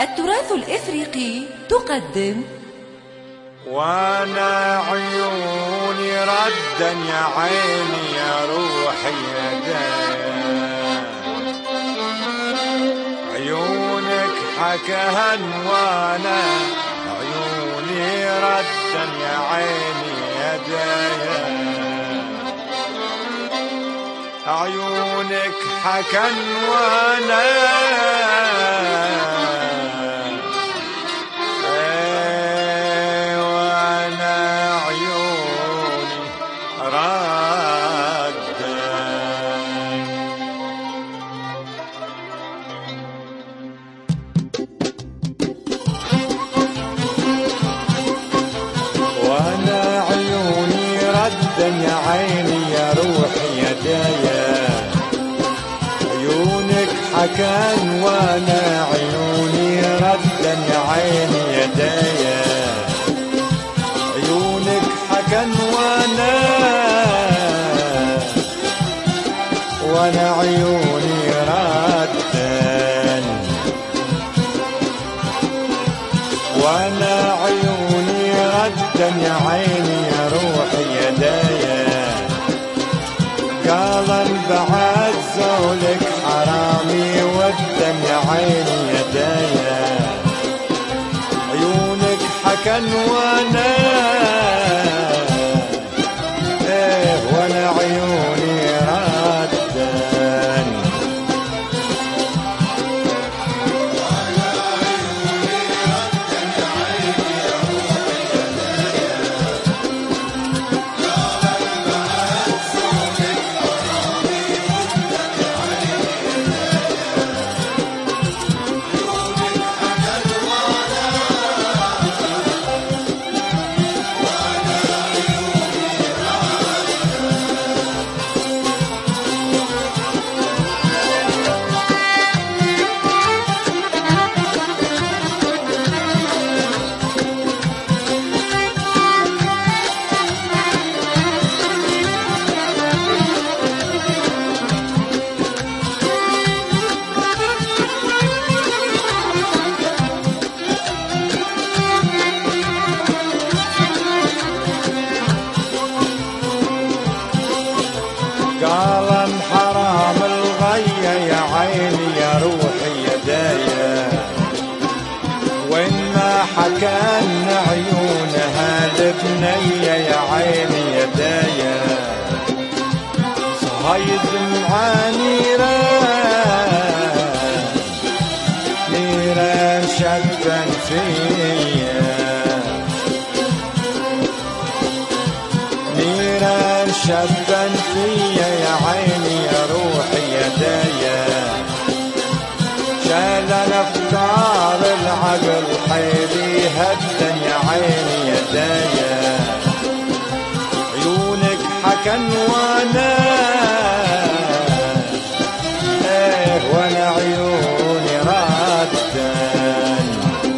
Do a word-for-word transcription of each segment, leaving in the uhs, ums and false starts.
التراث الإفريقي تقدم وانا عيوني ردا يا عيني يا روحي يا دايا، عيونك حكاهن وانا عيوني ردا يا عيني يا دايا، عيونك حكن وانا يا عيني يا روحي يا دايا، عيونك حكان وانا عيوني ردا يا عيني يا دايا، عيونك حكان وانا وانا عيوني ردا وانا عيوني ردا يا عيني يا روحي يا دايا، قال بعد زولك حرامي والدم يا عيني يا دايا، عيونك حكن وانا ايه وانا عيوني ردن قال حرام الغية يا عيني يا روحي يا دايا، وإن ما حكان عيونها لبنية يا عيني يا دايا، صهيد مع نيران نيران شبا فيا، نيران شبا فيا يا عيني يا روحي يا دايا، شال الافكار العقل حيلي هدا يا عيني يا دايا، عيونك حكن وانا ايه وانا عيوني ردن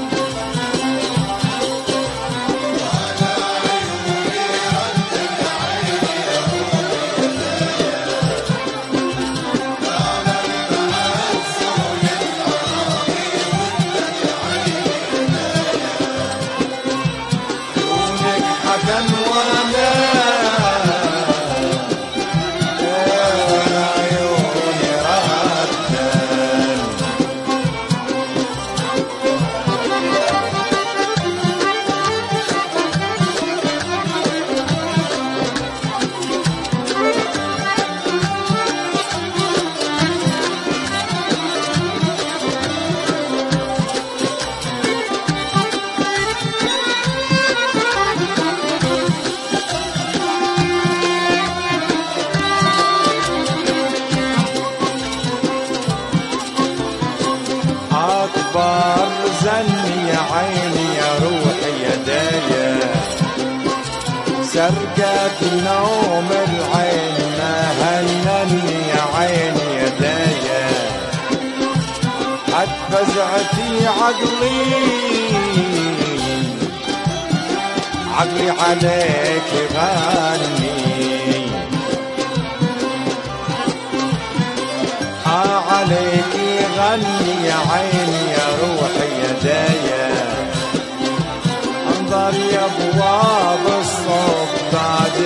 حكن وانا عيوني ردن أكبر زني يا عيني يا روحي يا دايا، سرقت نوم العين ما هنني يا عيني يا دايا، حد فزعتي عقلي عقلي عليك غني، عليك غني يا عيني يا روحي يا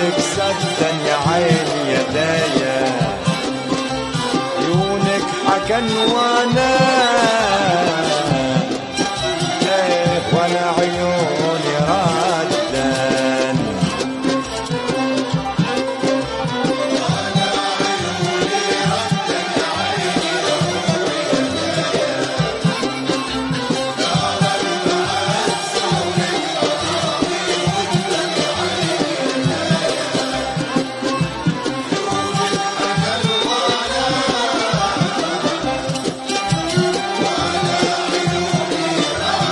عيونك سدا يا عيني يا دايا عيونك حكن وانا